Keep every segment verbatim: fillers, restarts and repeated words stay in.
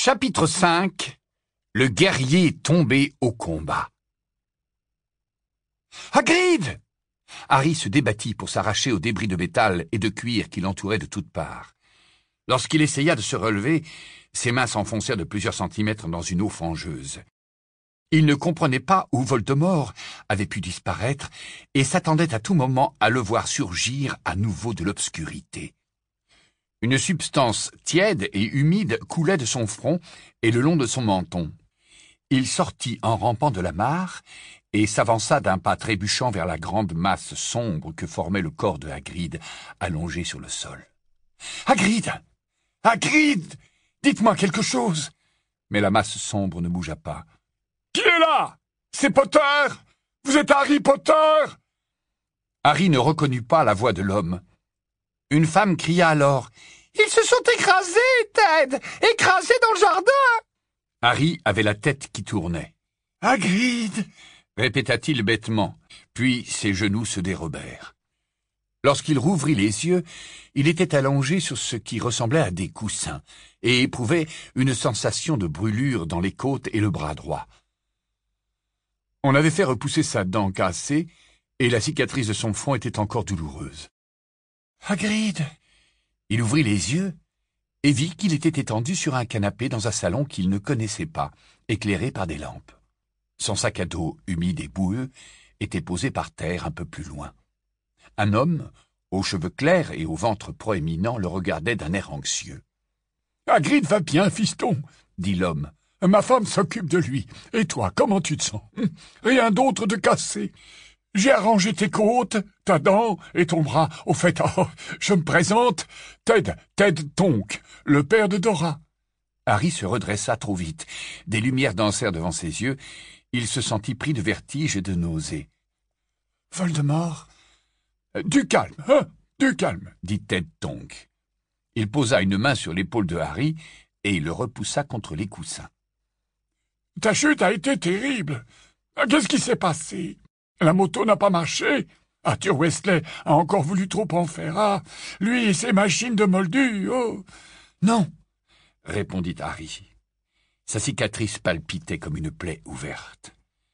Chapitre cinq. Le guerrier tombé au combat. Hagrid! Harry se débattit pour s'arracher aux débris de métal et de cuir qui l'entouraient de toutes parts. Lorsqu'il essaya de se relever, ses mains s'enfoncèrent de plusieurs centimètres dans une eau fangeuse. Il ne comprenait pas où Voldemort avait pu disparaître et s'attendait à tout moment à le voir surgir à nouveau de l'obscurité. Une substance tiède et humide coulait de son front et le long de son menton. Il sortit en rampant de la mare et s'avança d'un pas trébuchant vers la grande masse sombre que formait le corps de Hagrid, allongé sur le sol. « Hagrid! Hagrid! Dites-moi quelque chose !» Mais la masse sombre ne bougea pas. « Qui est là? C'est Potter! Vous êtes Harry Potter !» Harry ne reconnut pas la voix de l'homme. Une femme cria alors « Ils se sont écrasés, Ted! Écrasés dans le jardin !» Harry avait la tête qui tournait. « Hagrid !» répéta-t-il bêtement, puis ses genoux se dérobèrent. Lorsqu'il rouvrit les yeux, il était allongé sur ce qui ressemblait à des coussins et éprouvait une sensation de brûlure dans les côtes et le bras droit. On avait fait repousser sa dent cassée et la cicatrice de son front était encore douloureuse. « Hagrid !» Il ouvrit les yeux et vit qu'il était étendu sur un canapé dans un salon qu'il ne connaissait pas, éclairé par des lampes. Son sac à dos humide et boueux était posé par terre un peu plus loin. Un homme, aux cheveux clairs et au ventre proéminent, le regardait d'un air anxieux. « Hagrid va bien, fiston, » dit l'homme. « Ma femme s'occupe de lui. Et toi, comment tu te sens? Rien d'autre de cassé. J'ai arrangé tes côtes, ta dent et ton bras. Au fait, oh, je me présente, Ted, Ted Tonk, le père de Dora. » Harry se redressa trop vite. Des lumières dansèrent devant ses yeux. Il se sentit pris de vertige et de nausée. « Voldemort ?»« Du calme, hein, du calme, » dit Ted Tonk. Il posa une main sur l'épaule de Harry et il le repoussa contre les coussins. « Ta chute a été terrible. Qu'est-ce qui s'est passé? La moto n'a pas marché. Arthur Weasley a encore voulu trop en faire. Ah, lui et ses machines de moldus. Oh. »« Non, » répondit Harry. Sa cicatrice palpitait comme une plaie ouverte.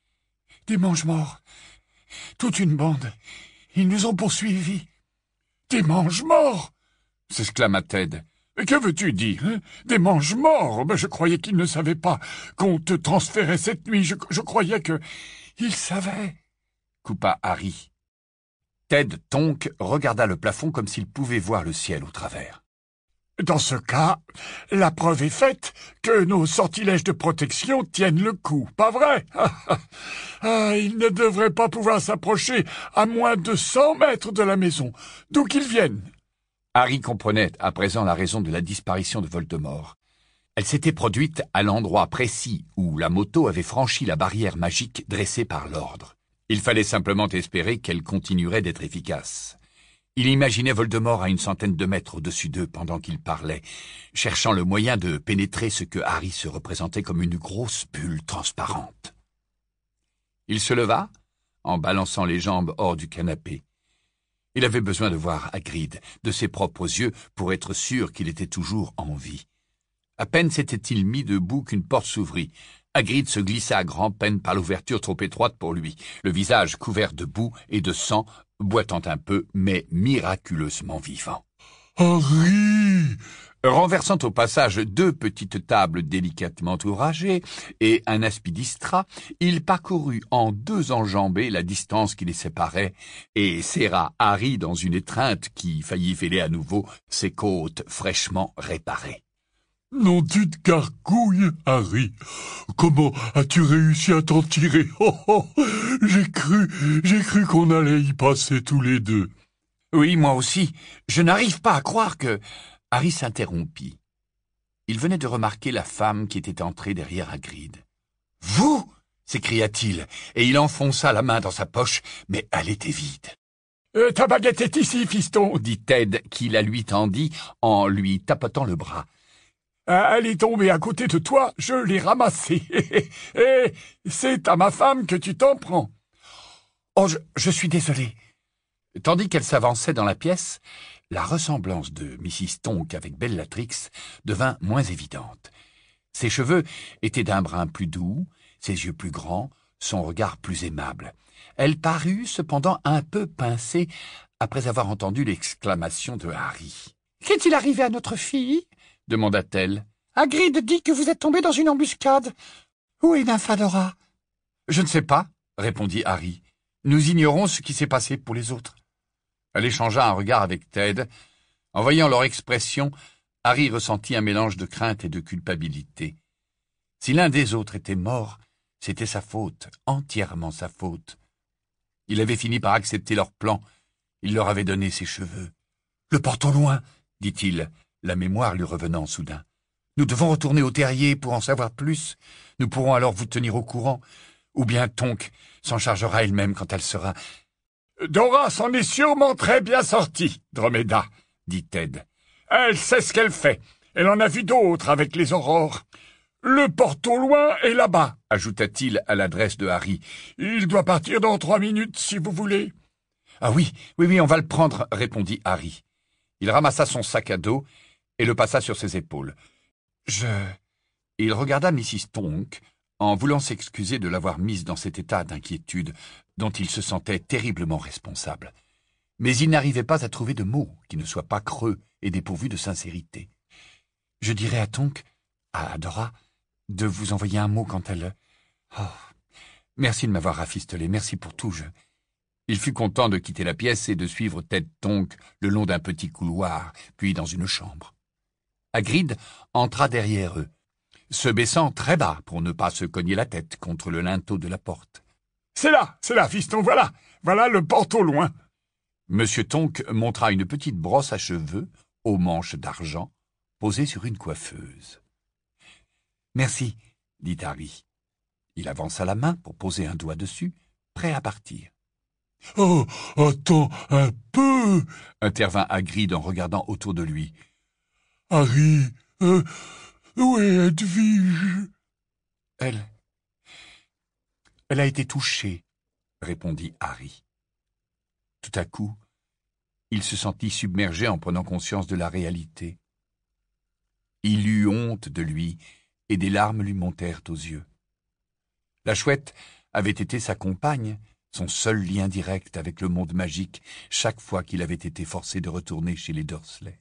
« Des mange-morts. Toute une bande. Ils nous ont poursuivis. »« Des mange-morts » s'exclama Ted. « Que veux-tu dire, hein? Des mange-morts? Ben, je croyais qu'ils ne savaient pas qu'on te transférait cette nuit. Je, je croyais que... »« Ils savaient » coupa Harry. Ted Tonk regarda le plafond comme s'il pouvait voir le ciel au travers. « Dans ce cas, la preuve est faite que nos sortilèges de protection tiennent le coup, pas vrai? Ah, ils ne devraient pas pouvoir s'approcher à moins de cent mètres de la maison, d'où qu'ils viennent. » Harry comprenait à présent la raison de la disparition de Voldemort. Elle s'était produite à l'endroit précis où la moto avait franchi la barrière magique dressée par l'ordre. Il fallait simplement espérer qu'elle continuerait d'être efficace. Il imaginait Voldemort à une centaine de mètres au-dessus d'eux pendant qu'il parlait, cherchant le moyen de pénétrer ce que Harry se représentait comme une grosse bulle transparente. Il se leva, en balançant les jambes hors du canapé. Il avait besoin de voir Hagrid de ses propres yeux pour être sûr qu'il était toujours en vie. À peine s'était-il mis debout qu'une porte s'ouvrit. Hagrid se glissa à grand-peine par l'ouverture trop étroite pour lui, le visage couvert de boue et de sang, boitant un peu, mais miraculeusement vivant. « Harry !» Renversant au passage deux petites tables délicatement ouvragées et un aspidistra, il parcourut en deux enjambées la distance qui les séparait et serra Harry dans une étreinte qui faillit fêler à nouveau ses côtes fraîchement réparées. « Nom d'une gargouille, Harry! Comment as-tu réussi à t'en tirer? Oh, oh, j'ai cru, j'ai cru qu'on allait y passer tous les deux. »« Oui, moi aussi. Je n'arrive pas à croire que... » Harry s'interrompit. Il venait de remarquer la femme qui était entrée derrière Hagrid. « Vous !» s'écria-t-il, et il enfonça la main dans sa poche, mais elle était vide. Euh, « Ta baguette est ici, fiston !» dit Ted, qui la lui tendit en lui tapotant le bras. Elle est tombée à côté de toi, je l'ai ramassée. Et c'est à ma femme que tu t'en prends. Oh, je, je suis désolé. Tandis qu'elle s'avançait dans la pièce, la ressemblance de Missis Tonk avec Bellatrix devint moins évidente. Ses cheveux étaient d'un brun plus doux, ses yeux plus grands, son regard plus aimable. Elle parut cependant un peu pincée après avoir entendu l'exclamation de Harry. « Qu'est-il arrivé à notre fille ?» demanda-t-elle. « Hagrid dit que vous êtes tombé dans une embuscade. Où est Nymphadora ?»« Je ne sais pas, » répondit Harry. « Nous ignorons ce qui s'est passé pour les autres. » Elle échangea un regard avec Ted. En voyant leur expression, Harry ressentit un mélange de crainte et de culpabilité. Si l'un des autres était mort, c'était sa faute, entièrement sa faute. Il avait fini par accepter leur plan. Il leur avait donné ses cheveux. « Le portons loin, » dit-il, la mémoire lui revenant soudain. « Nous devons retourner au terrier pour en savoir plus. Nous pourrons alors vous tenir au courant. Ou bien Tonks s'en chargera elle-même quand elle sera... »« Dora s'en est sûrement très bien sortie, Dromeda, » dit Ted. « Elle sait ce qu'elle fait. Elle en a vu d'autres avec les aurores. »« Le porte-au loin est là-bas, » ajouta-t-il à l'adresse de Harry. « Il doit partir dans trois minutes, si vous voulez. »« Ah oui, oui, oui, on va le prendre, » répondit Harry. Il ramassa son sac à dos et le passa sur ses épaules. « Je... » Il regarda missus Tonks en voulant s'excuser de l'avoir mise dans cet état d'inquiétude dont il se sentait terriblement responsable. Mais il n'arrivait pas à trouver de mots qui ne soient pas creux et dépourvus de sincérité. « Je dirai à Tonks, à Dora, de vous envoyer un mot quand elle... Oh, merci de m'avoir rafistolé, merci pour tout, je... » Il fut content de quitter la pièce et de suivre Ted Tonks le long d'un petit couloir, puis dans une chambre. Hagrid entra derrière eux, se baissant très bas pour ne pas se cogner la tête contre le linteau de la porte. « C'est là, c'est là, fiston, voilà, voilà le porte au loin. » Monsieur Tonks montra une petite brosse à cheveux, aux manches d'argent, posée sur une coiffeuse. « Merci, » dit Harry. Il avança la main pour poser un doigt dessus, prêt à partir. « Oh, attends un peu !» intervint Hagrid en regardant autour de lui. « Harry, euh, où est Edwige ?»« Elle... elle a été touchée, » répondit Harry. Tout à coup, il se sentit submergé en prenant conscience de la réalité. Il eut honte de lui, et des larmes lui montèrent aux yeux. La chouette avait été sa compagne, son seul lien direct avec le monde magique, chaque fois qu'il avait été forcé de retourner chez les Dursley.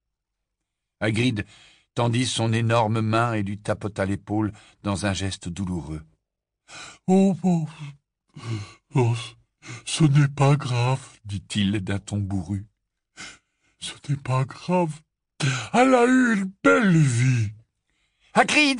Hagrid tendit son énorme main et lui tapota l'épaule dans un geste douloureux. « Oh, oh, oh, ce n'est pas grave, » dit-il d'un ton bourru. « Ce n'est pas grave. Elle a eu une belle vie. »« Hagrid !»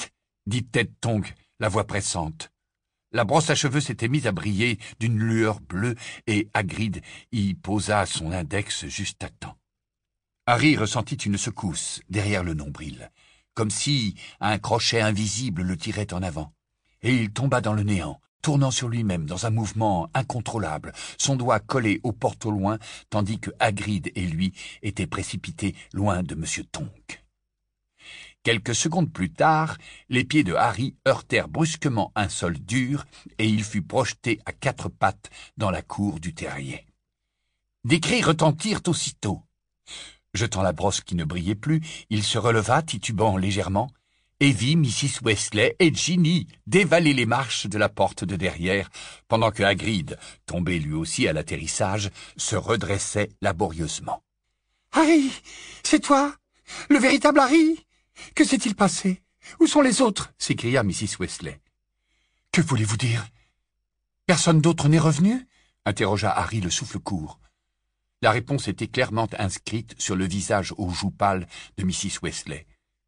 dit Ted Tonks, la voix pressante. La brosse à cheveux s'était mise à briller d'une lueur bleue et Hagrid y posa son index juste à temps. Harry ressentit une secousse derrière le nombril, comme si un crochet invisible le tirait en avant, et il tomba dans le néant, tournant sur lui-même dans un mouvement incontrôlable, son doigt collé au porte au loin, tandis que Hagrid et lui étaient précipités loin de Monsieur Tonks. Quelques secondes plus tard, les pieds de Harry heurtèrent brusquement un sol dur et il fut projeté à quatre pattes dans la cour du terrier. Des cris retentirent aussitôt. Jetant la brosse qui ne brillait plus, il se releva, titubant légèrement, et vit missus Weasley et Ginny dévaler les marches de la porte de derrière, pendant que Hagrid, tombé lui aussi à l'atterrissage, se redressait laborieusement. « Harry, c'est toi, le véritable Harry ? Que s'est-il passé? Où sont les autres ?» s'écria missus Weasley. « Que voulez-vous dire? Personne d'autre n'est revenu ?» interrogea Harry le souffle court. La réponse était clairement inscrite sur le visage aux joues pâles de missus Weasley.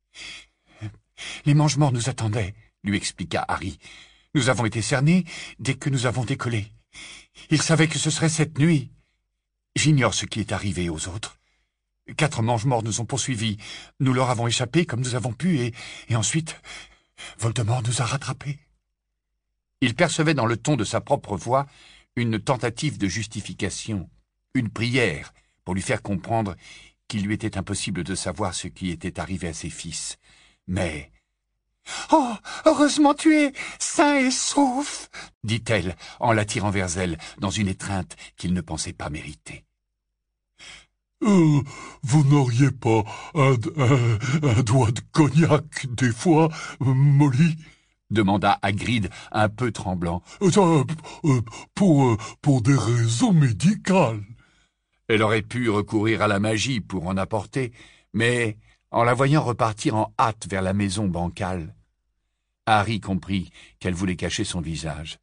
« Les mange-morts nous attendaient, » lui expliqua Harry. « Nous avons été cernés dès que nous avons décollé. Ils savaient que ce serait cette nuit. J'ignore ce qui est arrivé aux autres. Quatre mange-morts nous ont poursuivis. Nous leur avons échappé comme nous avons pu, et, et ensuite, Voldemort nous a rattrapés. » Il percevait dans le ton de sa propre voix une tentative de justification, une prière pour lui faire comprendre qu'il lui était impossible de savoir ce qui était arrivé à ses fils. Mais... « Oh, heureusement tu es sain et sauf !» dit-elle en l'attirant vers elle dans une étreinte qu'il ne pensait pas mériter. Euh, vous n'auriez pas un, un, un doigt de cognac, des fois, Molly ?» demanda Hagrid, un peu tremblant. Euh, euh, pour, euh, pour des raisons médicales. Elle aurait pu recourir à la magie pour en apporter, mais en la voyant repartir en hâte vers la maison bancale, Harry comprit qu'elle voulait cacher son visage.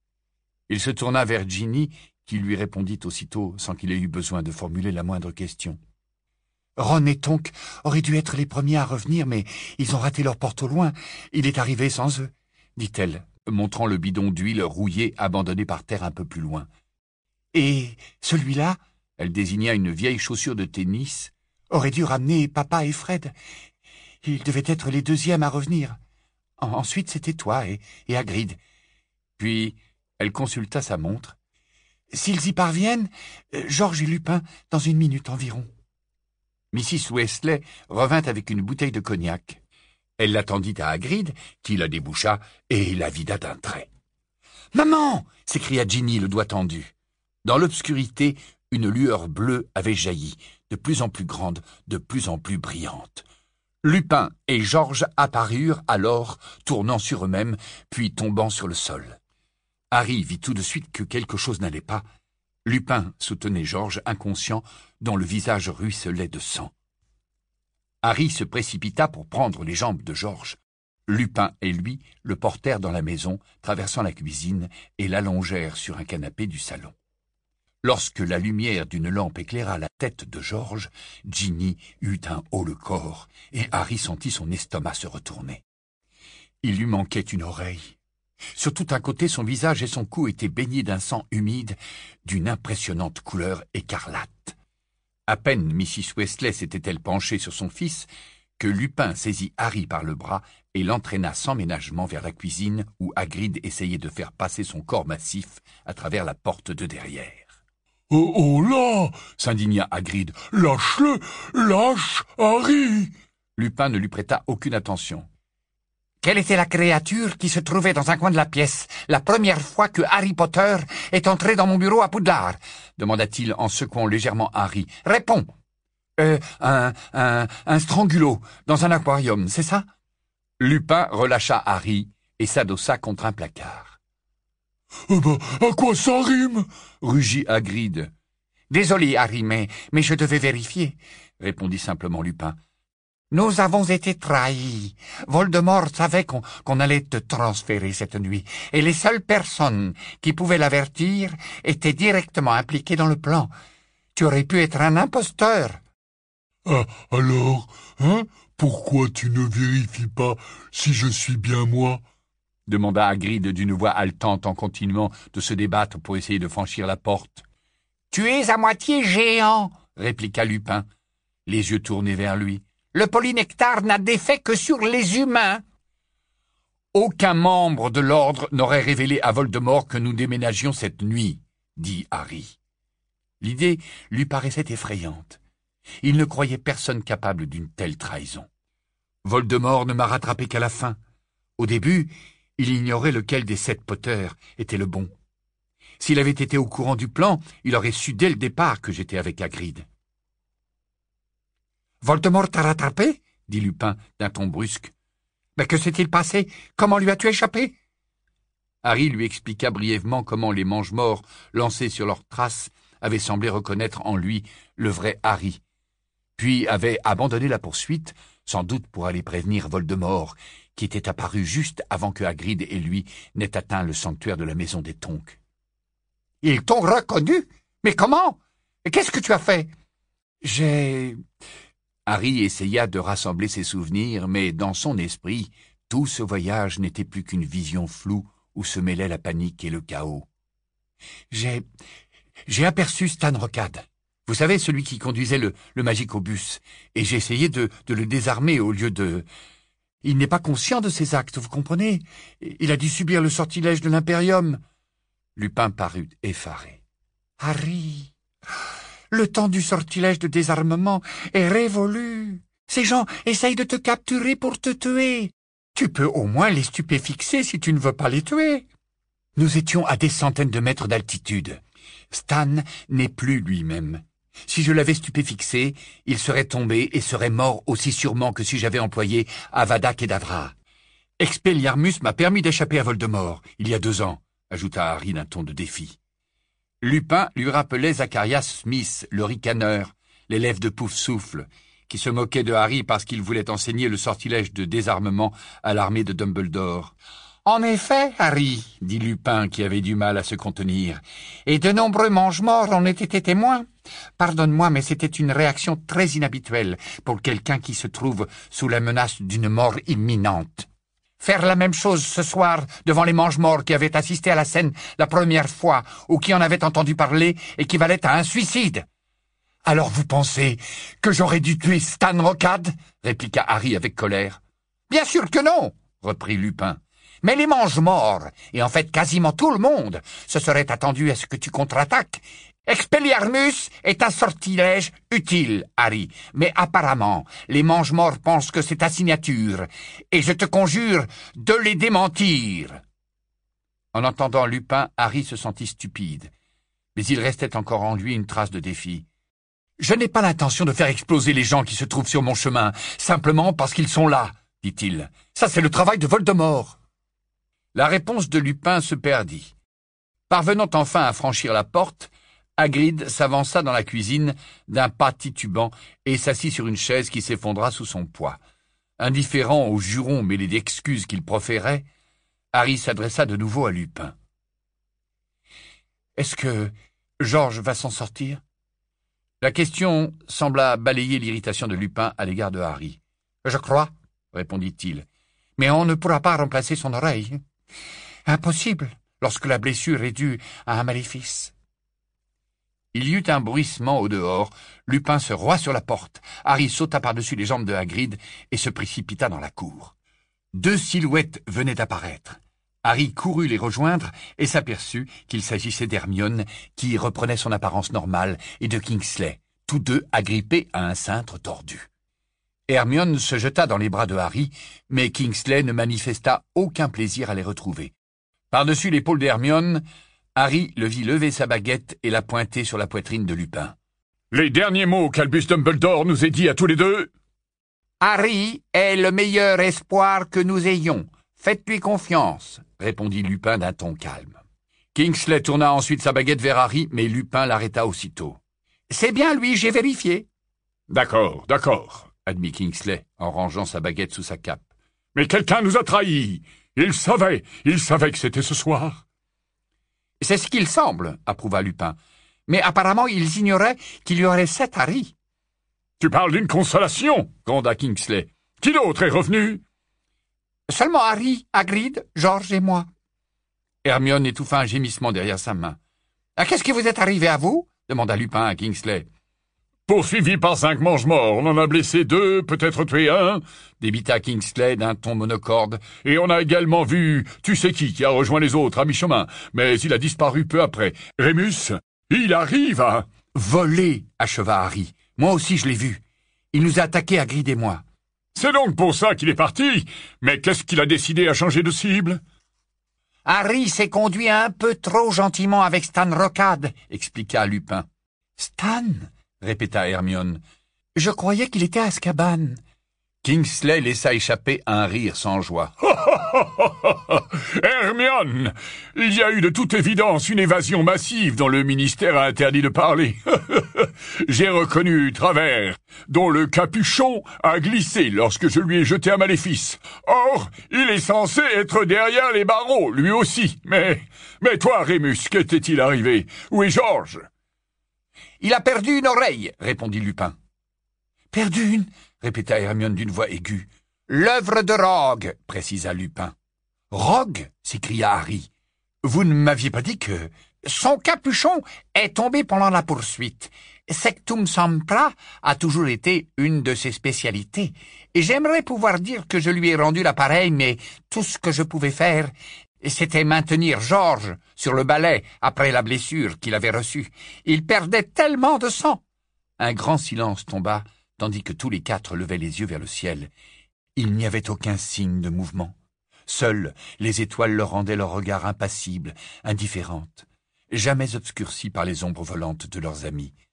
Il se tourna vers Ginny, qui lui répondit aussitôt sans qu'il ait eu besoin de formuler la moindre question. « Ron et Tonks auraient dû être les premiers à revenir, mais ils ont raté leur porte au loin. Il est arrivé sans eux, » dit-elle, montrant le bidon d'huile rouillé abandonné par terre un peu plus loin. « Et celui-là » elle désigna une vieille chaussure de tennis, « aurait dû ramener papa et Fred. Ils devaient être les deuxièmes à revenir. Ensuite, c'était toi et, et Hagrid. » Puis, elle consulta sa montre. « S'ils y parviennent, George et Lupin dans une minute environ. » missus Weasley revint avec une bouteille de cognac. Elle l'attendit à Hagrid, qui la déboucha et la vida d'un trait. « Maman !» s'écria Ginny, le doigt tendu. Dans l'obscurité, une lueur bleue avait jailli, de plus en plus grande, de plus en plus brillante. Lupin et George apparurent alors, tournant sur eux-mêmes, puis tombant sur le sol. Harry vit tout de suite que quelque chose n'allait pas. Lupin soutenait George, inconscient, dont le visage ruisselait de sang. Harry se précipita pour prendre les jambes de George. Lupin et lui le portèrent dans la maison, traversant la cuisine, et l'allongèrent sur un canapé du salon. Lorsque la lumière d'une lampe éclaira la tête de George, Ginny eut un haut-le-corps, et Harry sentit son estomac se retourner. Il lui manquait une oreille. Sur tout un côté, son visage et son cou étaient baignés d'un sang humide, d'une impressionnante couleur écarlate. À peine missus Weasley s'était-elle penchée sur son fils, que Lupin saisit Harry par le bras et l'entraîna sans ménagement vers la cuisine où Hagrid essayait de faire passer son corps massif à travers la porte de derrière. Oh, oh là !» s'indigna Hagrid. « Lâche-le ! Lâche Harry !» Lupin ne lui prêta aucune attention. « Quelle était la créature qui se trouvait dans un coin de la pièce la première fois que Harry Potter est entré dans mon bureau à Poudlard ?» demanda-t-il en secouant légèrement Harry. « Réponds !»« Euh, un, un, un strangulo dans un aquarium, c'est ça ?» Lupin relâcha Harry et s'adossa contre un placard. Eh ben, à quoi ça rime ?» rugit Hagrid. « Désolé, Harry, mais, mais je devais vérifier, » répondit simplement Lupin. « Nous avons été trahis. Voldemort savait qu'on qu'on allait te transférer cette nuit, et les seules personnes qui pouvaient l'avertir étaient directement impliquées dans le plan. Tu aurais pu être un imposteur. »« Ah, alors, hein, pourquoi tu ne vérifies pas si je suis bien moi ?» demanda Hagrid d'une voix haletante en continuant de se débattre pour essayer de franchir la porte. « Tu es à moitié géant, » répliqua Lupin, les yeux tournés vers lui. « Le polynectar n'a d'effet que sur les humains. » Aucun membre de l'ordre n'aurait révélé à Voldemort que nous déménagions cette nuit, dit Harry. L'idée lui paraissait effrayante. Il ne croyait personne capable d'une telle trahison. Voldemort ne m'a rattrapé qu'à la fin. Au début, il ignorait lequel des sept Potter était le bon. S'il avait été au courant du plan, il aurait su dès le départ que j'étais avec Hagrid. « Voldemort t'a rattrapé ?» dit Lupin d'un ton brusque. « Mais que s'est-il passé? Comment lui as-tu échappé ?» Harry lui expliqua brièvement comment les mange-morts lancés sur leurs traces avaient semblé reconnaître en lui le vrai Harry, puis avaient abandonné la poursuite, sans doute pour aller prévenir Voldemort, qui était apparu juste avant que Hagrid et lui n'aient atteint le sanctuaire de la maison des Tonks. « Ils t'ont reconnu? Mais comment? Qu'est-ce que tu as fait? »« J'ai... » Harry essaya de rassembler ses souvenirs, mais dans son esprit, tout ce voyage n'était plus qu'une vision floue où se mêlaient la panique et le chaos. « J'ai... j'ai aperçu Stan Rocade. Vous savez, celui qui conduisait le, le Magicobus, et j'ai essayé de, de le désarmer au lieu de... Il n'est pas conscient de ses actes, vous comprenez? Il a dû subir le sortilège de l'Imperium. » Lupin parut effaré. « Harry, le temps du sortilège de désarmement est révolu. Ces gens essayent de te capturer pour te tuer. Tu peux au moins les stupéfixer si tu ne veux pas les tuer. » Nous étions à des centaines de mètres d'altitude. Stan n'est plus lui-même. Si je l'avais stupéfixé, il serait tombé et serait mort aussi sûrement que si j'avais employé Avada Kedavra. Expelliarmus m'a permis d'échapper à Voldemort, il y a deux ans, ajouta Harry d'un ton de défi. Lupin lui rappelait Zacharias Smith, le ricaneur, l'élève de Poufsouffle, qui se moquait de Harry parce qu'il voulait enseigner le sortilège de désarmement à l'armée de Dumbledore. « En effet, Harry, dit Lupin qui avait du mal à se contenir, et de nombreux mange-morts en étaient témoins. Pardonne-moi, mais c'était une réaction très inhabituelle pour quelqu'un qui se trouve sous la menace d'une mort imminente. Faire la même chose ce soir devant les mange-morts qui avaient assisté à la scène la première fois ou qui en avaient entendu parler équivalait à un suicide. « Alors vous pensez que j'aurais dû tuer Stan Rocade ?» répliqua Harry avec colère. « Bien sûr que non !» reprit Lupin. Mais les mange-morts, et en fait quasiment tout le monde, se seraient attendus à ce que tu contre-attaques. Expelliarmus est un sortilège utile, Harry, mais apparemment, les mange-morts pensent que c'est ta signature, et je te conjure de les démentir. En entendant Lupin, Harry se sentit stupide, mais il restait encore en lui une trace de défi. « Je n'ai pas l'intention de faire exploser les gens qui se trouvent sur mon chemin, simplement parce qu'ils sont là, dit-il. Ça, c'est le travail de Voldemort. » La réponse de Lupin se perdit. Parvenant enfin à franchir la porte, Hagrid s'avança dans la cuisine d'un pas titubant et s'assit sur une chaise qui s'effondra sous son poids. Indifférent aux jurons mêlés d'excuses qu'il proférait, Harry s'adressa de nouveau à Lupin. « Est-ce que Georges va s'en sortir ?» La question sembla balayer l'irritation de Lupin à l'égard de Harry. « Je crois, » répondit-il, « mais on ne pourra pas remplacer son oreille. Impossible, lorsque la blessure est due à un maléfice. » Il y eut un bruissement au dehors, Lupin se roua sur la porte, Harry sauta par-dessus les jambes de Hagrid et se précipita dans la cour. Deux silhouettes venaient d'apparaître. Harry courut les rejoindre et s'aperçut qu'il s'agissait d'Hermione, qui reprenait son apparence normale, et de Kingsley, tous deux agrippés à un cintre tordu. Hermione se jeta dans les bras de Harry, mais Kingsley ne manifesta aucun plaisir à les retrouver. Par-dessus l'épaule d'Hermione, Harry le vit lever sa baguette et la pointer sur la poitrine de Lupin. « Les derniers mots qu'Albus Dumbledore nous ait dit à tous les deux ?»« Harry est le meilleur espoir que nous ayons. Faites-lui confiance, » répondit Lupin d'un ton calme. Kingsley tourna ensuite sa baguette vers Harry, mais Lupin l'arrêta aussitôt. « C'est bien lui, j'ai vérifié. »« D'accord, d'accord, » admit Kingsley, en rangeant sa baguette sous sa cape. « Mais quelqu'un nous a trahis. Il savait, il savait que c'était ce soir. »« C'est ce qu'il semble, » approuva Lupin. « Mais apparemment, ils ignoraient qu'il y aurait sept Harry. »« Tu parles d'une consolation, » gronda Kingsley. « Qui d'autre est revenu ?»« Seulement Harry, Hagrid, Georges et moi. » Hermione étouffa un gémissement derrière sa main. « Qu'est-ce qui vous est arrivé à vous ?» demanda Lupin à Kingsley. « Poursuivi par cinq mange-morts, on en a blessé deux, peut-être tué un, » débita Kingsley d'un ton monocorde, « et on a également vu tu sais qui qui a rejoint les autres à mi-chemin, mais il a disparu peu après. Rémus, il arrive à... »« Voler » acheva Harry. « Moi aussi je l'ai vu. Il nous a attaqués, Hagrid et moi. »« C'est donc pour ça qu'il est parti. Mais qu'est-ce qu'il a décidé à changer de cible ?»« Harry s'est conduit un peu trop gentiment avec Stan Rocade, » expliqua Lupin. « Stan ?» répéta Hermione. « Je croyais qu'il était à Azkaban. » Kingsley laissa échapper un rire sans joie. « Hermione, il y a eu de toute évidence une évasion massive dont le ministère a interdit de parler. J'ai reconnu Travers, dont le capuchon a glissé lorsque je lui ai jeté un maléfice. Or, il est censé être derrière les barreaux, lui aussi. Mais, mais toi, Rémus, qu'était-il arrivé? Où est Georges? » « Il a perdu une oreille, » répondit Lupin. « Perdu une ?» répéta Hermione d'une voix aiguë. « L'œuvre de Rogue, » précisa Lupin. « Rogue » s'écria Harry. « Vous ne m'aviez pas dit que... »« Son capuchon est tombé pendant la poursuite. Sectum Sempra a toujours été une de ses spécialités. Et j'aimerais pouvoir dire que je lui ai rendu l'appareil, mais tout ce que je pouvais faire... c'était maintenir Georges sur le balai après la blessure qu'il avait reçue. Il perdait tellement de sang. » Un grand silence tomba, tandis que tous les quatre levaient les yeux vers le ciel. Il n'y avait aucun signe de mouvement. Seules les étoiles leur rendaient leur regard impassible, indifférente, jamais obscurcies par les ombres volantes de leurs amis.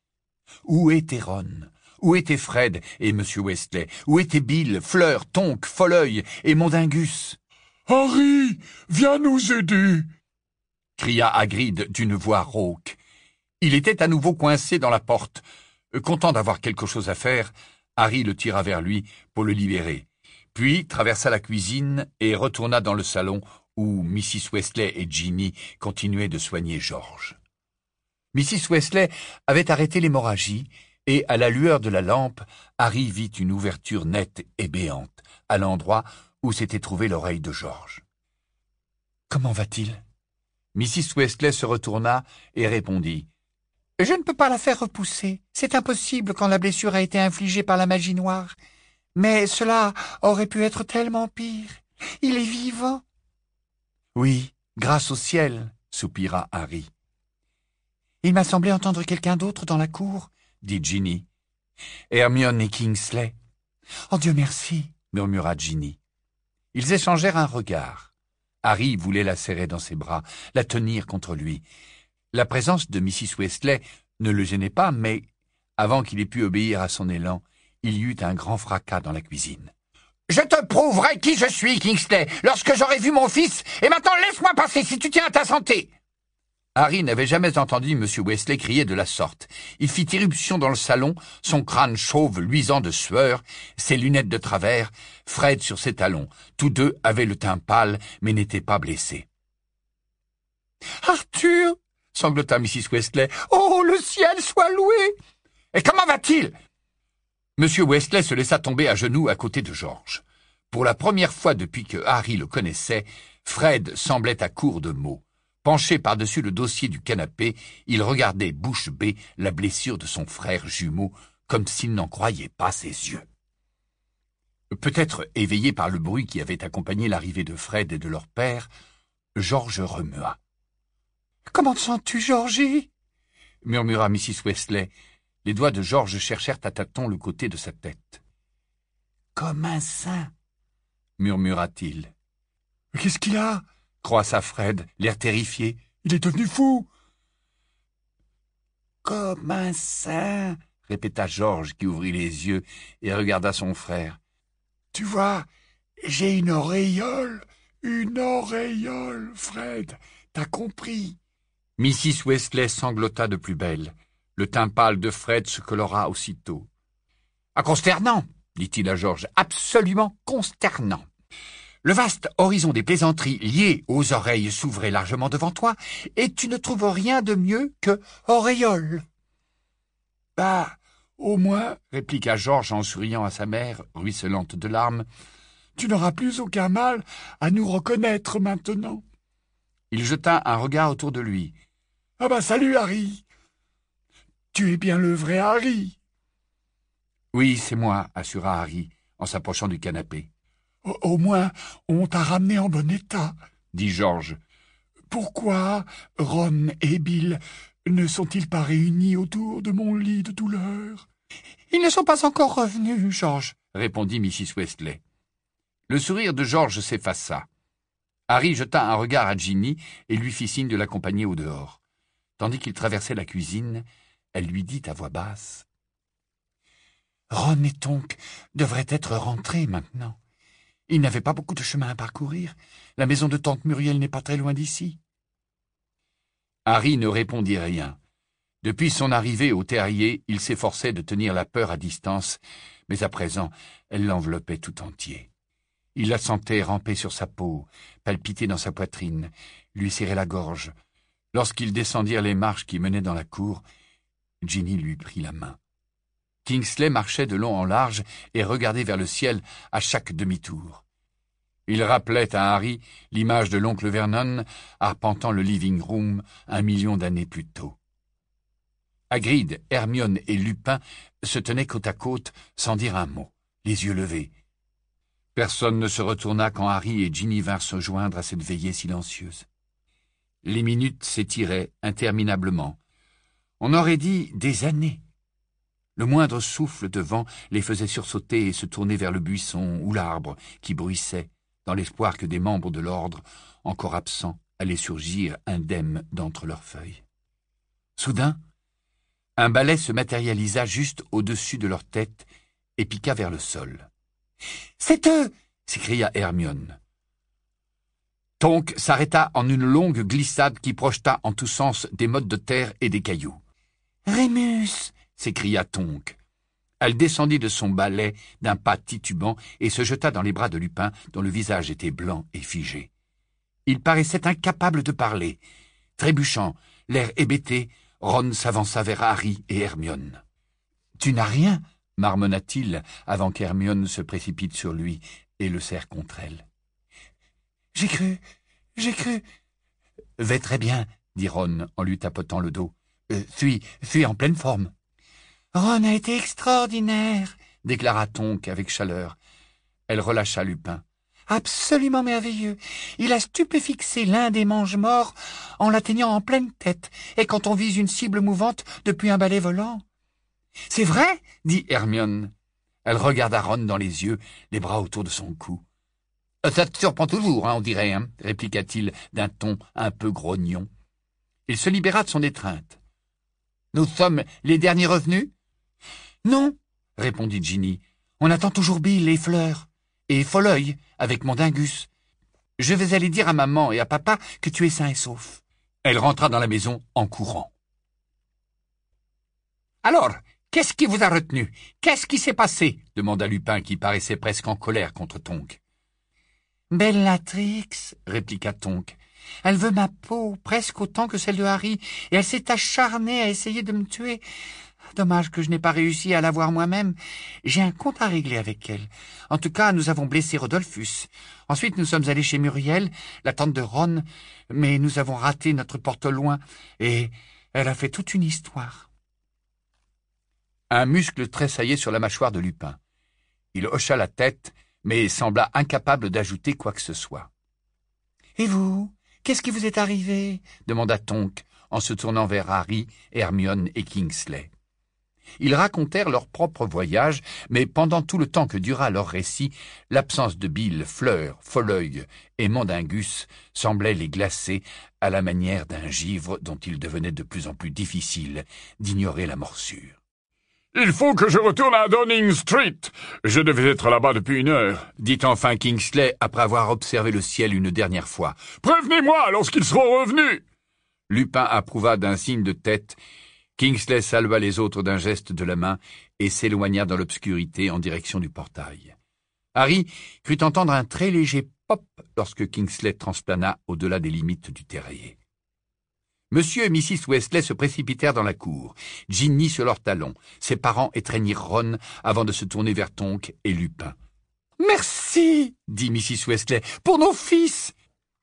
Où était Ron? Où étaient Fred et Monsieur Wesley? Où étaient Bill, Fleur, Tonk, Folleuil et Mondingus? « Harry, viens nous aider !» cria Hagrid d'une voix rauque. Il était à nouveau coincé dans la porte. Content d'avoir quelque chose à faire, Harry le tira vers lui pour le libérer, puis traversa la cuisine et retourna dans le salon où Missus Wesley et Ginny continuaient de soigner George. Missus Wesley avait arrêté l'hémorragie et, à la lueur de la lampe, Harry vit une ouverture nette et béante à l'endroit où s'était trouvée l'oreille de George. « Comment va-t-il » Missus Wesley se retourna et répondit. « Je ne peux pas la faire repousser. C'est impossible quand la blessure a été infligée par la magie noire. Mais cela aurait pu être tellement pire. Il est vivant. »« Oui, grâce au ciel, » soupira Harry. « Il m'a semblé entendre quelqu'un d'autre dans la cour, » dit Ginny. « Hermione et Kingsley. »« Oh Dieu merci, » murmura Ginny. Ils échangèrent un regard. Harry voulait la serrer dans ses bras, la tenir contre lui. La présence de Missus Wesley ne le gênait pas, mais, avant qu'il ait pu obéir à son élan, il y eut un grand fracas dans la cuisine. « Je te prouverai qui je suis, Kingsley, lorsque j'aurai vu mon fils, et maintenant laisse-moi passer si tu tiens à ta santé !» Harry n'avait jamais entendu Monsieur Wesley crier de la sorte. Il fit irruption dans le salon, son crâne chauve luisant de sueur, ses lunettes de travers, Fred sur ses talons. Tous deux avaient le teint pâle, mais n'étaient pas blessés. « Arthur !» sanglota Missus Wesley. « Oh, le ciel soit loué !»« Et comment va-t-il » Monsieur Wesley se laissa tomber à genoux à côté de George. Pour la première fois depuis que Harry le connaissait, Fred semblait à court de mots. Penché par-dessus le dossier du canapé, il regardait bouche bée la blessure de son frère jumeau, comme s'il n'en croyait pas ses yeux. Peut-être éveillé par le bruit qui avait accompagné l'arrivée de Fred et de leur père, George remua. « Comment te sens-tu, Georgie » murmura Missus Wesley. Les doigts de George cherchèrent à tâtons le côté de sa tête. « Comme un saint » murmura-t-il. « Qu'est-ce qu'il a ?» croissa Fred, l'air terrifié. « Il est devenu fou !»« Comme un saint !» répéta George, qui ouvrit les yeux et regarda son frère. « Tu vois, j'ai une auréole, une auréole, Fred, t'as compris ?» Missus Wesley sanglota de plus belle. Le teint pâle de Fred se colora aussitôt. « Ah, consternant !» dit-il à George. « Absolument consternant !» Le vaste horizon des plaisanteries liées aux oreilles s'ouvrait largement devant toi, et tu ne trouves rien de mieux que auréole. « Bah, au moins, » répliqua George en souriant à sa mère, ruisselante de larmes, « tu n'auras plus aucun mal à nous reconnaître maintenant. » Il jeta un regard autour de lui. « Ah bah salut, Harry. Tu es bien le vrai Harry. »« Oui, c'est moi, » assura Harry, en s'approchant du canapé. Au, au moins, on t'a ramené en bon état, » dit George. « Pourquoi Ron et Bill ne sont-ils pas réunis autour de mon lit de douleur ?»« Ils ne sont pas encore revenus, George, » répondit Missus Wesley. Le sourire de George s'effaça. Harry jeta un regard à Ginny et lui fit signe de l'accompagner au dehors. Tandis qu'il traversait la cuisine, elle lui dit à voix basse. « Ron et Tonk devraient être rentrés maintenant. Ils n'avaient pas beaucoup de chemin à parcourir. La maison de tante Muriel n'est pas très loin d'ici. » Harry ne répondit rien. Depuis son arrivée au terrier, il s'efforçait de tenir la peur à distance, mais à présent, elle l'enveloppait tout entier. Il la sentait ramper sur sa peau, palpiter dans sa poitrine, lui serrer la gorge. Lorsqu'ils descendirent les marches qui menaient dans la cour, Ginny lui prit la main. Kingsley marchait de long en large et regardait vers le ciel à chaque demi-tour. Il rappelait à Harry l'image de l'oncle Vernon arpentant le living-room un million d'années plus tôt. Hagrid, Hermione et Lupin se tenaient côte à côte sans dire un mot, les yeux levés. Personne ne se retourna quand Harry et Ginny vinrent se joindre à cette veillée silencieuse. Les minutes s'étiraient interminablement. On aurait dit des années. Le moindre souffle de vent les faisait sursauter et se tourner vers le buisson ou l'arbre qui bruissait, dans l'espoir que des membres de l'ordre, encore absents, allaient surgir indemnes d'entre leurs feuilles. Soudain, Un balai se matérialisa juste au-dessus de leur tête et piqua vers le sol. « C'est eux !» s'écria Hermione. Tonks s'arrêta en une longue glissade qui projeta en tous sens des mottes de terre et des cailloux. « Rémus !» s'écria Tonks. Elle descendit de son balai d'un pas titubant et se jeta dans les bras de Lupin, dont le visage était blanc et figé. Il paraissait incapable de parler. Trébuchant, l'air hébété, Ron s'avança vers Harry et Hermione. « Tu n'as rien ?» marmonna-t-il avant qu'Hermione se précipite sur lui et le serre contre elle. « J'ai cru, j'ai cru. »« Va très bien, » dit Ron en lui tapotant le dos. Euh, « Suis, suis en pleine forme. »« Ron a été extraordinaire, » déclara Tonks avec chaleur. Elle relâcha Lupin. « Absolument merveilleux. Il a stupéfixé l'un des mange-morts en l'atteignant en pleine tête, et quand on vise une cible mouvante depuis un balai volant. »« C'est vrai ?» dit Hermione. Elle regarda Ron dans les yeux, les bras autour de son cou. « Ça te surprend toujours, hein, on dirait, hein ?» répliqua-t-il d'un ton un peu grognon. Il se libéra de son étreinte. « Nous sommes les derniers revenus ?»« Non, » répondit Ginny. « On attend toujours Bill et Fleur, et Folleuil avec mon dingus. Je vais aller dire à maman et à papa que tu es sain et sauf. » Elle rentra dans la maison en courant. « Alors, qu'est-ce qui vous a retenu? Qu'est-ce qui s'est passé ?» demanda Lupin, qui paraissait presque en colère contre Tonks. « Bellatrix, » répliqua Tonks. « Elle veut ma peau, presque autant que celle de Harry, et elle s'est acharnée à essayer de me tuer. Dommage que je n'ai pas réussi à la voir moi-même. J'ai un compte à régler avec elle. En tout cas, nous avons blessé Rodolphus. Ensuite, nous sommes allés chez Muriel, la tante de Ron, mais nous avons raté notre porte-loin, et elle a fait toute une histoire. » Un muscle tressaillait sur la mâchoire de Lupin. Il hocha la tête, mais sembla incapable d'ajouter quoi que ce soit. « Et vous, qu'est-ce qui vous est arrivé ?» demanda Tonks, en se tournant vers Harry, Hermione et Kingsley. Ils racontèrent leur propre voyage, mais pendant tout le temps que dura leur récit, l'absence de Bill, Fleur, Folleuil et Mandingus semblait les glacer à la manière d'un givre dont il devenait de plus en plus difficile d'ignorer la morsure. « Il faut que je retourne à Downing Street. Je devais être là-bas depuis une heure, » dit enfin Kingsley après avoir observé le ciel une dernière fois. « Prévenez-moi lorsqu'ils seront revenus. » Lupin approuva d'un signe de tête. Kingsley salua les autres d'un geste de la main et s'éloigna dans l'obscurité en direction du portail. Harry crut entendre un très léger pop lorsque Kingsley transplana au-delà des limites du terrier. Monsieur et Missus Weasley se précipitèrent dans la cour, Ginny sur leurs talons. Ses parents étreignirent Ron avant de se tourner vers Tonks et Lupin. « Merci, » dit Missus Weasley, « pour nos fils. »«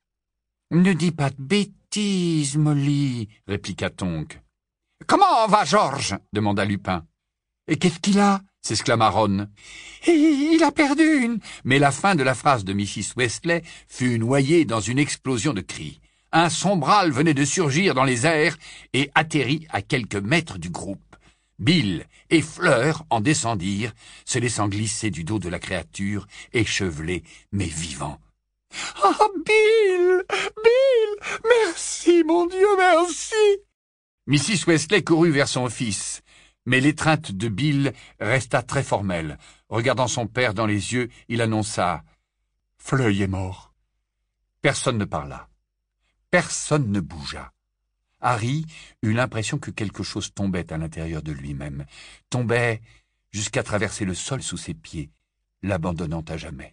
Ne dis pas de bêtises, Molly, » répliqua Tonks. « Comment va George ?» demanda Lupin. « Et qu'est-ce qu'il a ?» s'exclama Ron. « Il a perdu une... » Mais la fin de la phrase de Missus Weasley fut noyée dans une explosion de cris. Un sombral venait de surgir dans les airs et atterrit à quelques mètres du groupe. Bill et Fleur en descendirent, se laissant glisser du dos de la créature, échevelée mais vivant. « Ah, Bill! Bill! Merci, mon Dieu, merci !» Missus Weasley courut vers son fils, mais l'étreinte de Bill resta très formelle. Regardant son père dans les yeux, il annonça « Fleuil est mort. » Personne ne parla. Personne ne bougea. Harry eut l'impression que quelque chose tombait à l'intérieur de lui-même, tombait jusqu'à traverser le sol sous ses pieds, l'abandonnant à jamais.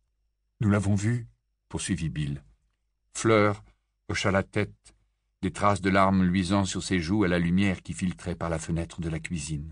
« Nous l'avons vu ?» poursuivit Bill. Fleur hocha la tête, des traces de larmes luisant sur ses joues à la lumière qui filtrait par la fenêtre de la cuisine.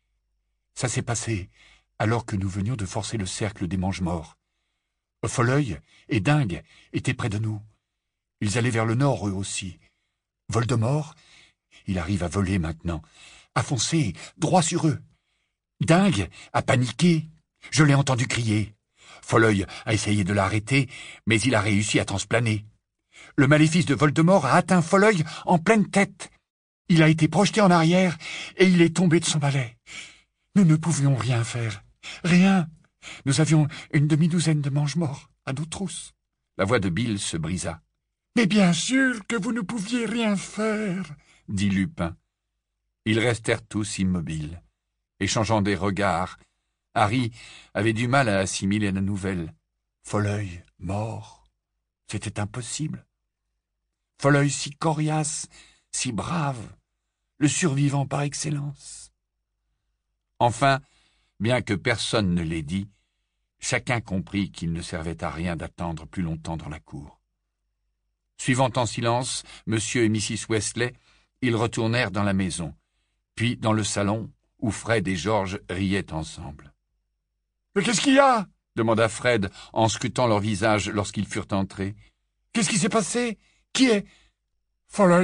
« Ça s'est passé alors que nous venions de forcer le cercle des mange-morts. Folleuil et Dingue étaient près de nous. Ils allaient vers le nord, eux aussi. Voldemort, il arrive à voler maintenant, a foncé droit sur eux. Dingue a paniqué, je l'ai entendu crier. Folleuil a essayé de l'arrêter, mais il a réussi à transplaner. Le maléfice de Voldemort a atteint Folleuil en pleine tête. Il a été projeté en arrière et il est tombé de son balai. Nous ne pouvions rien faire. Rien. Nous avions une demi-douzaine de mange-morts à nos trousses. La voix de Bill se brisa. « Mais bien sûr que vous ne pouviez rien faire, » dit Lupin. Ils restèrent tous immobiles, échangeant des regards. Harry avait du mal à assimiler la nouvelle. Folleuil mort, c'était impossible. Folleuil si coriace, si brave, le survivant par excellence. Enfin, bien que personne ne l'ait dit, chacun comprit qu'il ne servait à rien d'attendre plus longtemps dans la cour. Suivant en silence Monsieur et Missus Wesley, ils retournèrent dans la maison, puis dans le salon où Fred et George riaient ensemble. « Mais qu'est-ce qu'il y a ?» demanda Fred en scrutant leur visage lorsqu'ils furent entrés. « Qu'est-ce qui s'est passé? Qui est ?»« Folleuil, »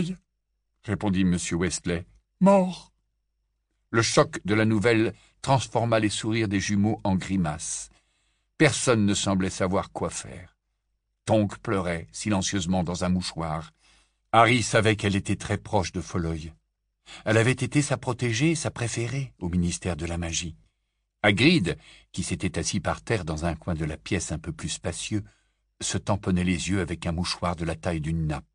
répondit Monsieur Wesley. « Mort. » Le choc de la nouvelle transforma les sourires des jumeaux en grimaces. Personne ne semblait savoir quoi faire. Tonk pleurait silencieusement dans un mouchoir. Harry savait qu'elle était très proche de Folleuil. Elle avait été sa protégée, sa préférée au ministère de la magie. Hagrid, qui s'était assis par terre dans un coin de la pièce un peu plus spacieux, se tamponnait les yeux avec un mouchoir de la taille d'une nappe.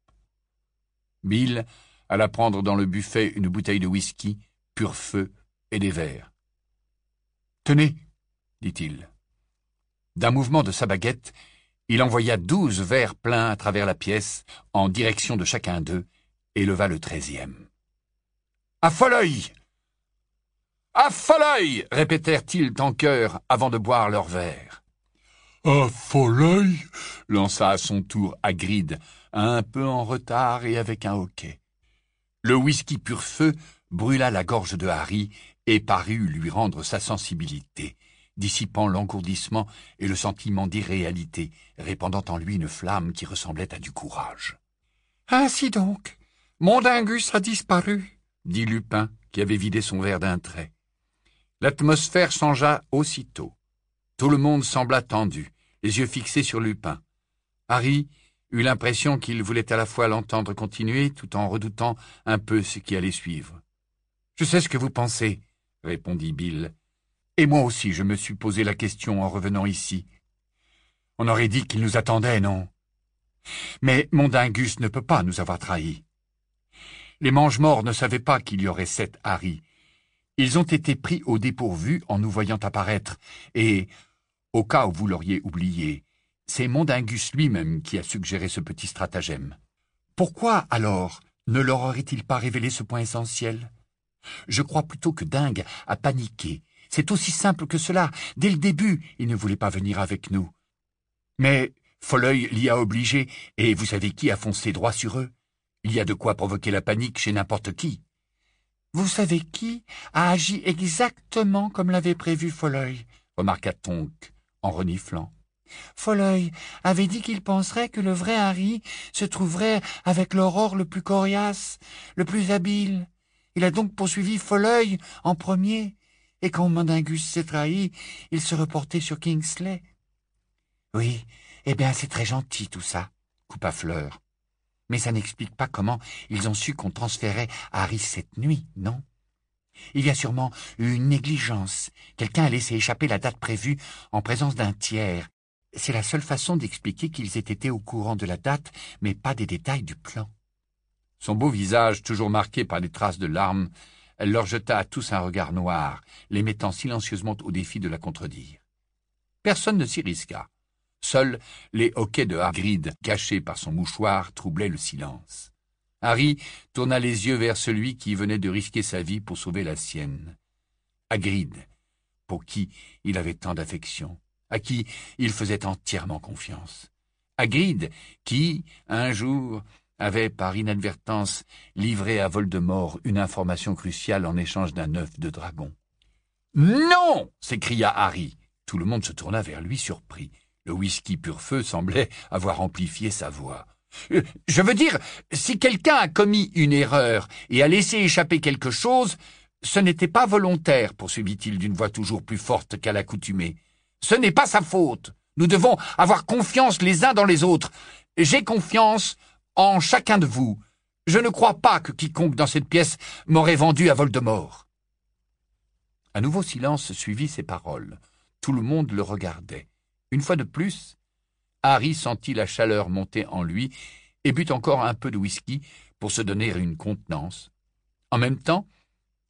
Bill alla prendre dans le buffet une bouteille de whisky, pur feu et des verres. « Tenez, » dit-il. D'un mouvement de sa baguette, il envoya douze verres pleins à travers la pièce, en direction de chacun d'eux, et leva le treizième. « À Folleuil !»« À Folleuil !» répétèrent-ils en chœur avant de boire leur verre. « À Folleuil !» lança à son tour Hagrid, un peu en retard et avec un hoquet. Le whisky pur feu brûla la gorge de Harry et parut lui rendre sa sensibilité, dissipant l'engourdissement et le sentiment d'irréalité, répandant en lui une flamme qui ressemblait à du courage. « Ainsi donc, Mondingus a disparu, » dit Lupin, qui avait vidé son verre d'un trait. L'atmosphère changea aussitôt. Tout le monde sembla tendu, les yeux fixés sur Lupin. Harry eut l'impression qu'il voulait à la fois l'entendre continuer, tout en redoutant un peu ce qui allait suivre. « Je sais ce que vous pensez, » répondit Bill. « Et moi aussi, je me suis posé la question en revenant ici. On aurait dit qu'il nous attendait, non? Mais Mondingus ne peut pas nous avoir trahis. Les Mange-Morts ne savaient pas qu'il y aurait sept Harry. Ils ont été pris au dépourvu en nous voyant apparaître, et, au cas où vous l'auriez oublié, c'est Mondingus lui-même qui a suggéré ce petit stratagème. Pourquoi, alors, ne leur aurait-il pas révélé ce point essentiel? Je crois plutôt que Dingue a paniqué. C'est aussi simple que cela. Dès le début, il ne voulait pas venir avec nous. Mais Folleuil l'y a obligé, et vous savez qui a foncé droit sur eux? Il y a de quoi provoquer la panique chez n'importe qui. Vous savez qui a agi exactement comme l'avait prévu Folleuil, remarqua Tonk en reniflant. Folleuil avait dit qu'il penserait que le vrai Harry se trouverait avec l'aurore le plus coriace, le plus habile. Il a donc poursuivi Folleuil en premier, et quand Mondingus s'est trahi, il se reportait sur Kingsley. Oui, eh bien c'est très gentil tout ça, coupa Fleur. Mais ça n'explique pas comment ils ont su qu'on transférait Harry cette nuit, non? Il y a sûrement eu une négligence. Quelqu'un a laissé échapper la date prévue en présence d'un tiers. C'est la seule façon d'expliquer qu'ils aient été au courant de la date, mais pas des détails du plan. Son beau visage, toujours marqué par des traces de larmes, elle leur jeta à tous un regard noir, les mettant silencieusement au défi de la contredire. Personne ne s'y risqua. Seuls les hoquets de Hagrid, cachés par son mouchoir, troublaient le silence. Harry tourna les yeux vers celui qui venait de risquer sa vie pour sauver la sienne. Hagrid, pour qui il avait tant d'affection, à qui il faisait entièrement confiance. Hagrid, qui, un jour, avait par inadvertance livré à Voldemort une information cruciale en échange d'un œuf de dragon. « Non !» s'écria Harry. Tout le monde se tourna vers lui surpris. Le whisky pur feu semblait avoir amplifié sa voix. Euh, « Je veux dire, si quelqu'un a commis une erreur et a laissé échapper quelque chose, ce n'était pas volontaire, poursuivit-il d'une voix toujours plus forte qu'à l'accoutumée. Ce n'est pas sa faute. Nous devons avoir confiance les uns dans les autres. J'ai confiance en chacun de vous. Je ne crois pas que quiconque dans cette pièce m'aurait vendu à Voldemort. » Un nouveau silence suivit ces paroles. Tout le monde le regardait. Une fois de plus, Harry sentit la chaleur monter en lui et but encore un peu de whisky pour se donner une contenance. En même temps,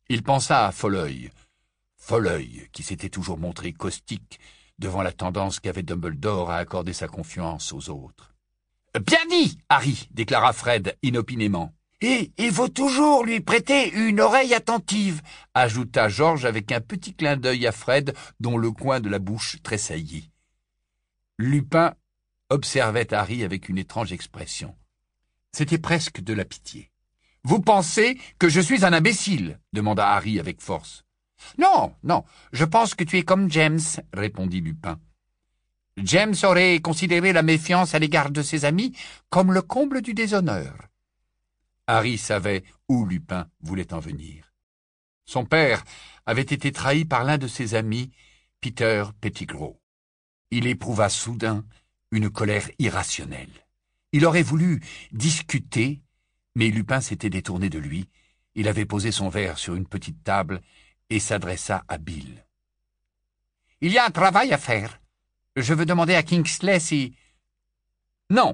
Il pensa à Folleuil. Folleuil, qui s'était toujours montré caustique devant la tendance qu'avait Dumbledore à accorder sa confiance aux autres. « Bien dit, Harry !» déclara Fred inopinément. « Et il faut toujours lui prêter une oreille attentive !» ajouta George avec un petit clin d'œil à Fred dont le coin de la bouche tressaillit. Lupin observait Harry avec une étrange expression. C'était presque de la pitié. « Vous pensez que je suis un imbécile ?» demanda Harry avec force. « Non, non, je pense que tu es comme James, » répondit Lupin. James aurait considéré la méfiance à l'égard de ses amis comme le comble du déshonneur. Harry savait où Lupin voulait en venir. Son père avait été trahi par l'un de ses amis, Peter Pettigrew. Il éprouva soudain une colère irrationnelle. Il aurait voulu discuter, mais Lupin s'était détourné de lui. Il avait posé son verre sur une petite table et s'adressa à Bill. « Il y a un travail à faire. Je veux demander à Kingsley si... »« Non, »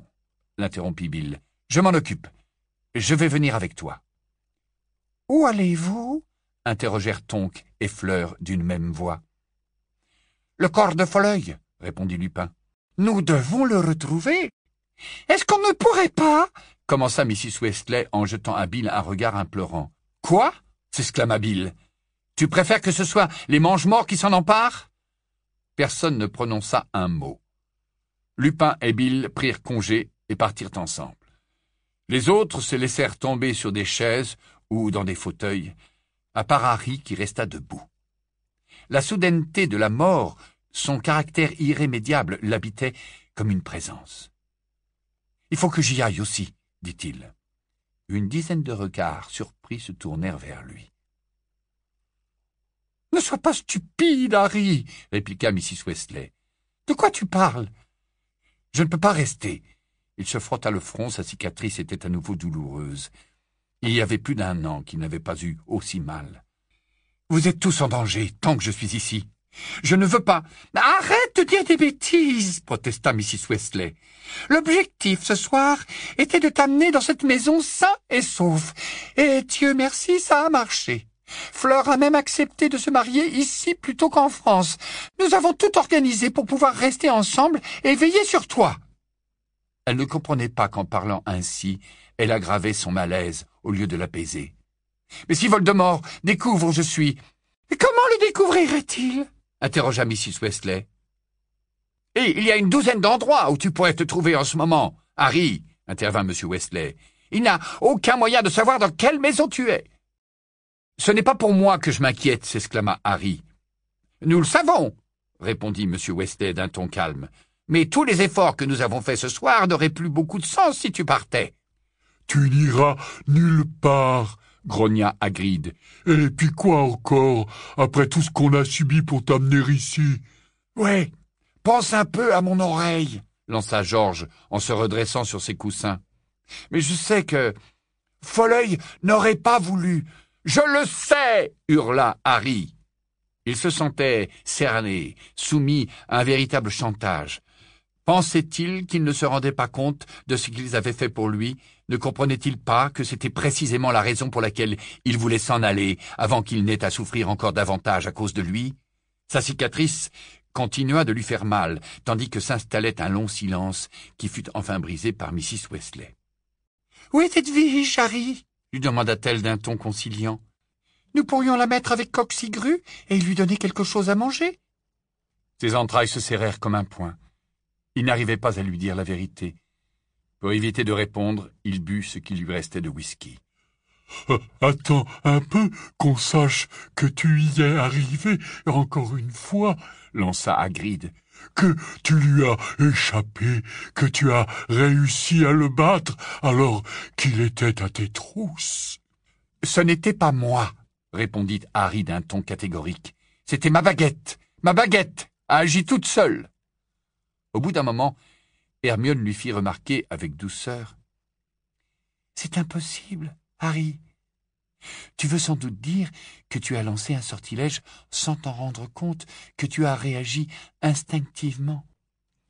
l'interrompit Bill. « Je m'en occupe. Je vais venir avec toi. »« Où allez-vous » interrogèrent Tonks et Fleur d'une même voix. « Le corps de Folleuil, » répondit Lupin. « Nous devons le retrouver. Est-ce qu'on ne pourrait pas » commença missus Weasley en jetant à Bill un regard implorant. « Quoi » s'exclama Bill. « Tu préfères que ce soit les mange-morts qui s'en emparent ?» Personne ne prononça un mot. Lupin et Bill prirent congé et partirent ensemble. Les autres se laissèrent tomber sur des chaises ou dans des fauteuils, à part Harry qui resta debout. La soudaineté de la mort, son caractère irrémédiable, l'habitait comme une présence. « Il faut que j'y aille aussi, » dit-il. Une dizaine de regards surpris se tournèrent vers lui. « Ne sois pas stupide, Harry, » répliqua missus Weasley. « De quoi tu parles ?»« Je ne peux pas rester. » Il se frotta le front, sa cicatrice était à nouveau douloureuse. Il y avait plus d'un an qu'il n'avait pas eu aussi mal. « Vous êtes tous en danger, tant que je suis ici. Je ne veux pas... »« Arrête de dire des bêtises, » protesta missus Weasley. « L'objectif ce soir était de t'amener dans cette maison sain et sauf. Et Dieu merci, ça a marché. Fleur a même accepté de se marier ici plutôt qu'en France. Nous avons tout organisé pour pouvoir rester ensemble et veiller sur toi. » Elle ne comprenait pas qu'en parlant ainsi, elle aggravait son malaise au lieu de l'apaiser. « Mais si Voldemort découvre où je suis... »« Comment le découvrirait-il » interrogea missus Weasley. « Et il y a une douzaine d'endroits où tu pourrais te trouver en ce moment, Harry, » intervint monsieur Weasley. « Il n'a aucun moyen de savoir dans quelle maison tu es. »« Ce n'est pas pour moi que je m'inquiète, » s'exclama Harry. « Nous le savons, » répondit monsieur Weasley d'un ton calme. « Mais tous les efforts que nous avons faits ce soir n'auraient plus beaucoup de sens si tu partais. »« Tu n'iras nulle part, » grogna Hagrid. « Et puis quoi encore, après tout ce qu'on a subi pour t'amener ici ?»« Ouais, pense un peu à mon oreille, » lança George en se redressant sur ses coussins. « Mais je sais que Folleuil n'aurait pas voulu. »« Je le sais !» hurla Harry. Il se sentait cerné, soumis à un véritable chantage. Pensait-il qu'il ne se rendait pas compte de ce qu'ils avaient fait pour lui? Ne comprenait-il pas que c'était précisément la raison pour laquelle il voulait s'en aller avant qu'il n'ait à souffrir encore davantage à cause de lui? Sa cicatrice continua de lui faire mal, tandis que s'installait un long silence qui fut enfin brisé par missus Weasley. « Où est cette Viche, Harry ?» lui demanda-t-elle d'un ton conciliant. « Nous pourrions la mettre avec Coqsigru et lui donner quelque chose à manger. » Ses entrailles se serrèrent comme un poing. Il n'arrivait pas à lui dire la vérité. Pour éviter de répondre, il but ce qui lui restait de whisky. Euh, « Attends un peu qu'on sache que tu y es arrivé encore une fois, » lança Hagrid. « Que tu lui as échappé, que tu as réussi à le battre alors qu'il était à tes trousses. »« Ce n'était pas moi, » répondit Harry d'un ton catégorique. « C'était ma baguette. Ma baguette a agi toute seule. » Au bout d'un moment, Hermione lui fit remarquer avec douceur. « C'est impossible, Harry. Tu veux sans doute dire que tu as lancé un sortilège sans t'en rendre compte, que tu as réagi instinctivement. »« Non, »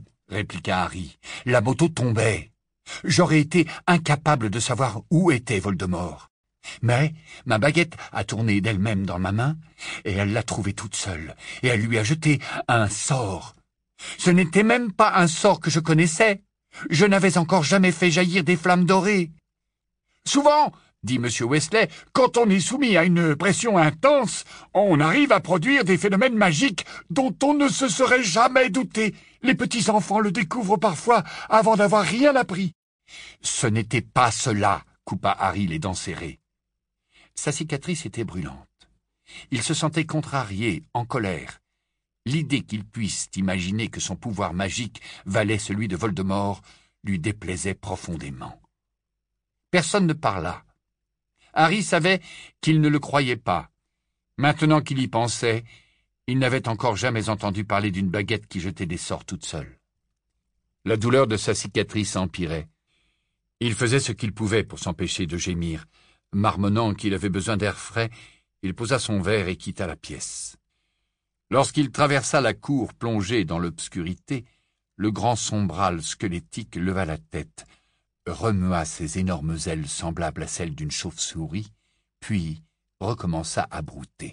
répliqua Harry, « la moto tombait. J'aurais été incapable de savoir où était Voldemort. Mais ma baguette a tourné d'elle-même dans ma main, et elle l'a trouvée toute seule, et elle lui a jeté un sort. Ce n'était même pas un sort que je connaissais. Je n'avais encore jamais fait jaillir des flammes dorées. Souvent, dit M. Wesley, quand on est soumis à une pression intense, on arrive à produire des phénomènes magiques dont on ne se serait jamais douté. Les petits enfants le découvrent parfois avant d'avoir rien appris. Ce n'était pas cela, coupa Harry les dents serrées. Sa cicatrice était brûlante. Il se sentait contrarié, en colère. L'idée qu'il puisse imaginer que son pouvoir magique valait celui de Voldemort lui déplaisait profondément. Personne ne parla. Harry savait qu'il ne le croyait pas. Maintenant qu'il y pensait, il n'avait encore jamais entendu parler d'une baguette qui jetait des sorts toute seule. La douleur de sa cicatrice empirait. Il faisait ce qu'il pouvait pour s'empêcher de gémir. Marmonnant qu'il avait besoin d'air frais, il posa son verre et quitta la pièce. Lorsqu'il traversa la cour plongée dans l'obscurité, le grand sombral squelettique leva la tête, remua ses énormes ailes semblables à celles d'une chauve-souris, puis recommença à brouter.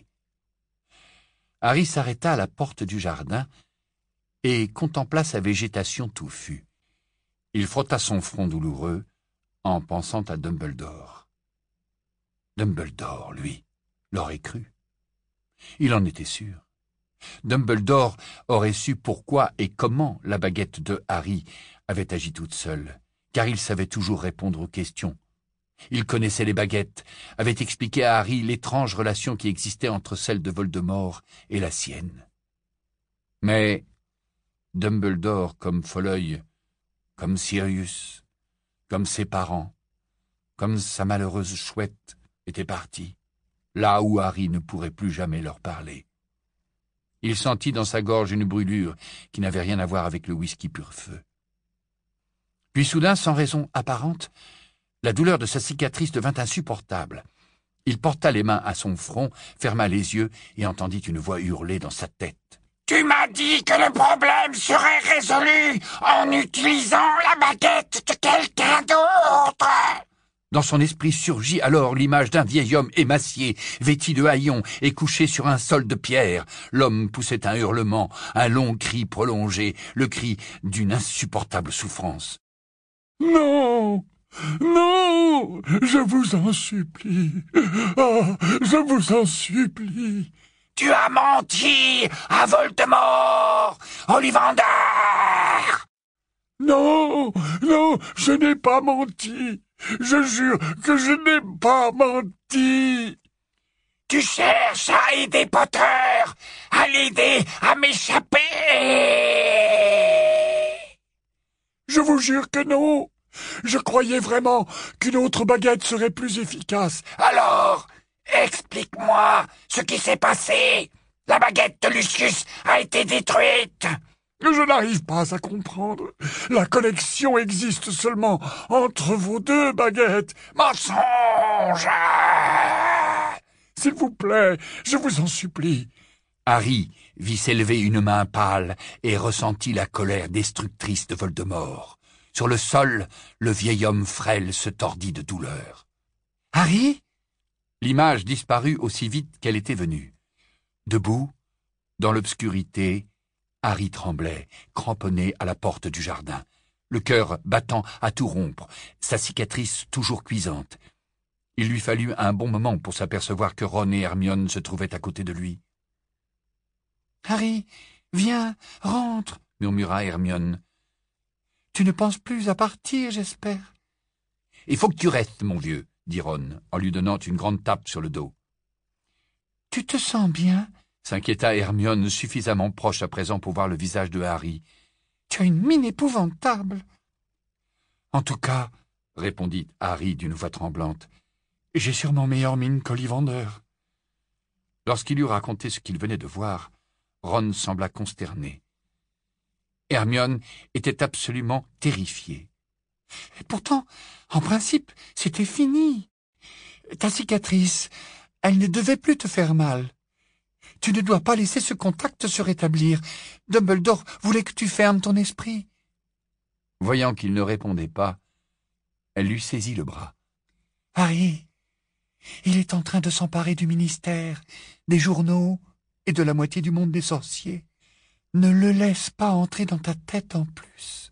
Harry s'arrêta à la porte du jardin et contempla sa végétation touffue. Il frotta son front douloureux en pensant à Dumbledore. Dumbledore, lui, l'aurait cru. Il en était sûr. Dumbledore aurait su pourquoi et comment la baguette de Harry avait agi toute seule, car il savait toujours répondre aux questions. Il connaissait les baguettes, avait expliqué à Harry l'étrange relation qui existait entre celle de Voldemort et la sienne. Mais Dumbledore, comme Folleuil, comme Sirius, comme ses parents, comme sa malheureuse chouette, était parti, là où Harry ne pourrait plus jamais leur parler. Il sentit dans sa gorge une brûlure qui n'avait rien à voir avec le whisky pur feu. Puis soudain, sans raison apparente, la douleur de sa cicatrice devint insupportable. Il porta les mains à son front, ferma les yeux et entendit une voix hurler dans sa tête. « Tu m'as dit que le problème serait résolu en utilisant la baguette de quelqu'un d'autre !» Dans son esprit surgit alors l'image d'un vieil homme émacié, vêtu de haillons et couché sur un sol de pierre. L'homme poussait un hurlement, un long cri prolongé, le cri d'une insupportable souffrance. « Non ! Non ! Je vous en supplie. Ah, je vous en supplie. » « Tu as menti à Voldemort, Ollivander !»« Non, non, je n'ai pas menti. Je jure que je n'ai pas menti. »« Tu cherches à aider Potter, à l'aider à m'échapper !»« Je vous jure que non. Je croyais vraiment qu'une autre baguette serait plus efficace. »« Alors, explique-moi ce qui s'est passé. La baguette de Lucius a été détruite. » Je n'arrive pas à comprendre. La connexion existe seulement entre vos deux baguettes. Mensonge ! S'il vous plaît, je vous en supplie. Harry vit s'élever une main pâle et ressentit la colère destructrice de Voldemort. Sur le sol, le vieil homme frêle se tordit de douleur. « Harry ?» L'image disparut aussi vite qu'elle était venue. Debout, dans l'obscurité, Harry tremblait, cramponné à la porte du jardin, le cœur battant à tout rompre, sa cicatrice toujours cuisante. Il lui fallut un bon moment pour s'apercevoir que Ron et Hermione se trouvaient à côté de lui. « Harry, viens, rentre !» murmura Hermione. « Tu ne penses plus à partir, j'espère. »« Il faut que tu restes, mon vieux, » dit Ron, en lui donnant une grande tape sur le dos. « Tu te sens bien ?» s'inquiéta Hermione, suffisamment proche à présent pour voir le visage de Harry. « Tu as une mine épouvantable. »« En tout cas, » répondit Harry d'une voix tremblante, « j'ai sûrement meilleure mine qu'Ollivander. » Lorsqu'il eut raconté ce qu'il venait de voir, Ron sembla consterné. Hermione était absolument terrifiée. « Et pourtant, en principe, c'était fini. Ta cicatrice, elle ne devait plus te faire mal. Tu ne dois pas laisser ce contact se rétablir. Dumbledore voulait que tu fermes ton esprit. » Voyant qu'il ne répondait pas, elle lui saisit le bras. « Harry, Il est en train de s'emparer du ministère, des journaux et de la moitié du monde des sorciers. Ne le laisse pas entrer dans ta tête en plus.